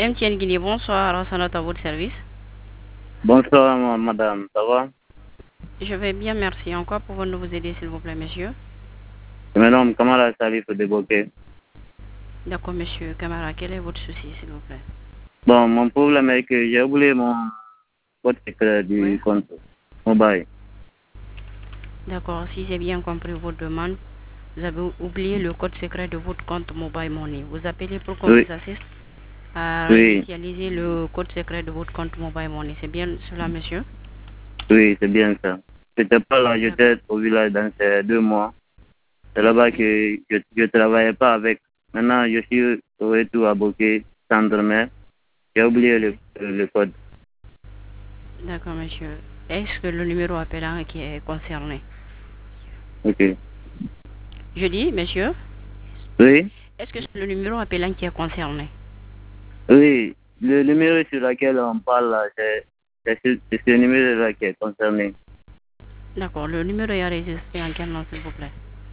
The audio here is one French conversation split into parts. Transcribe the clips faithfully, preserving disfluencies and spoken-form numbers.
M T N Guinée, bonsoir, Rosanot à votre service. Bonsoir madame, ça va? Je vais bien, merci. En quoi pouvons-nous vous aider, s'il vous plaît, monsieur? Madame Kamara Salif de Bokeh. D'accord, monsieur Camara, quel est votre souci, s'il vous plaît? Bon, mon problème est que j'ai oublié mon code secret du Oui. compte mobile. D'accord, si j'ai bien compris votre demande, vous avez oublié le code secret de votre compte Mobile Money. Vous appelez pour qu'on Oui. vous assiste à Oui. initialiser le code secret de votre compte Mobile Money. C'est bien cela, monsieur? Oui, c'est bien ça. J'étais pas là, j'étais au village dans ces deux mois. C'est là-bas que je ne travaillais pas avec. Maintenant, je suis au retour à Bokeh, Centre-Mer. J'ai oublié le, le code. D'accord, monsieur. Est-ce que le numéro appelant qui est concerné? Ok. Je dis, monsieur, Oui. est-ce que c'est le numéro appelant qui est concerné? Oui. Le numéro sur lequel on parle là, c'est c'est ce, c'est ce numéro-là qui est concerné. D'accord, le numéro est enregistré en quel nom, s'il vous plaît?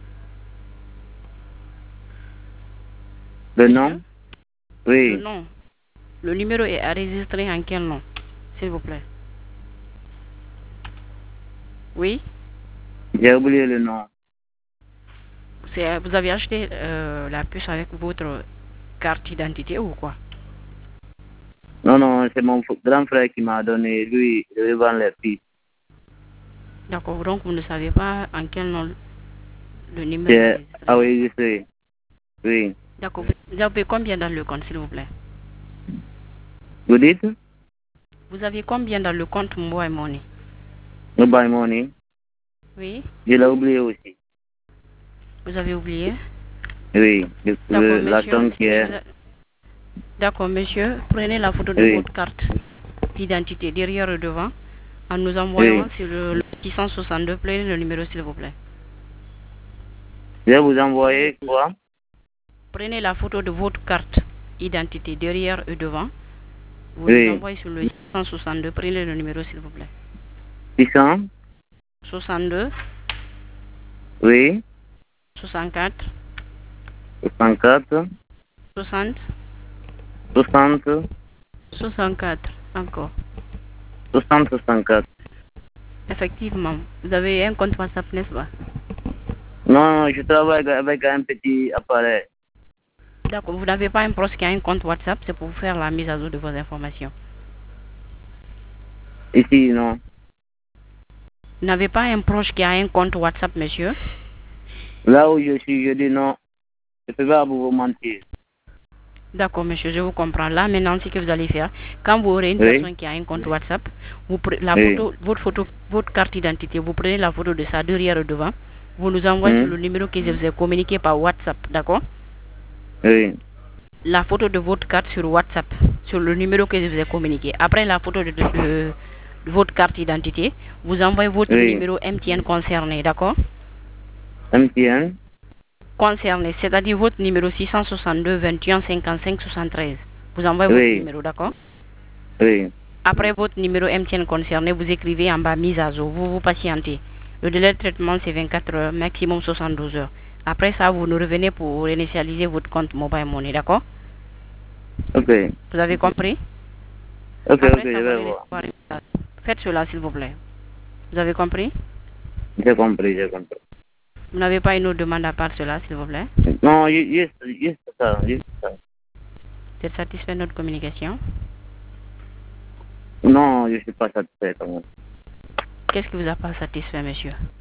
Le Monsieur? nom? Le Oui. nom. Le numéro est enregistré en quel nom, s'il vous plaît? Oui? J'ai oublié le nom. C'est, vous avez acheté euh, la puce avec votre carte d'identité ou quoi? Non, non, c'est mon f- grand frère qui m'a donné. Lui, il revend les filles. D'accord, donc vous ne savez pas en quel nom le numéro est C'est enregistré. enregistré. Oui. D'accord, vous avez combien dans le compte, s'il vous plaît? Vous dites? Vous avez combien dans le compte Mobile Money? Mobile money. Oui? Je l'ai oublié aussi. Vous avez oublié? Oui. Le- D'accord, le- la monsieur. somme qui est. D'accord, monsieur. Prenez la photo de Oui. votre carte d'identité derrière et devant en nous Oui. envoyant sur le, le six cent soixante-deux. Prenez le numéro, s'il vous plaît. Je vais vous envoyer quoi? Prenez la photo de votre carte d'identité derrière et devant. Vous nous Oui. envoyez sur le six cent soixante-deux. Prenez le numéro, s'il vous plaît. six cents? soixante-deux, Oui. soixante-quatre, soixante-quatre. soixante, soixante. soixante-quatre. Encore. soixante, soixante-quatre. Effectivement. Vous avez un compte WhatsApp, n'est-ce pas? Non, je travaille avec un petit appareil. D'accord. Vous n'avez pas un proche qui a un compte WhatsApp, c'est pour faire la mise à jour de vos informations. Ici, non. Vous n'avez pas un proche qui a un compte WhatsApp, monsieur? Là où je suis, je dis non. Je ne peux pas vous mentir. D'accord, monsieur, je vous comprends. Là, maintenant, ce que vous allez faire, quand vous aurez une Oui. personne qui a un compte WhatsApp, vous prenez la Oui. photo, votre photo, votre carte d'identité, vous prenez la photo de ça derrière et devant, vous nous envoyez sur Hmm. le numéro que je vous ai communiqué par WhatsApp, d'accord? Oui. La photo de votre carte sur WhatsApp, sur le numéro que je vous ai communiqué. Après la photo de, de, de- de votre carte d'identité, vous envoyez votre Oui. numéro M T N concerné, d'accord? M T N? Concerné, c'est-à-dire votre numéro six cent soixante-deux, vingt et un, cinquante-cinq, soixante-treize. Vous envoyez votre Oui. numéro, d'accord? Oui. Après votre numéro M T N concerné, vous écrivez en bas mise à jour. Vous vous patientez. Le délai de traitement, c'est vingt-quatre heures, maximum soixante-douze heures. Après ça, vous nous revenez pour réinitialiser votre compte Mobile Money, d'accord? Ok. Vous avez compris? Ok, ok, Après je ça, vous vais allez voir. recevoir un message. Faites cela, s'il vous plaît. Vous avez compris? J'ai compris, j'ai compris. Vous n'avez pas une autre demande à part cela, s'il vous plaît? Non, ju- juste, juste ça, juste ça. Vous êtes satisfait de notre communication? Non, je ne suis pas satisfait quand même. Qu'est-ce qui vous a pas satisfait, monsieur?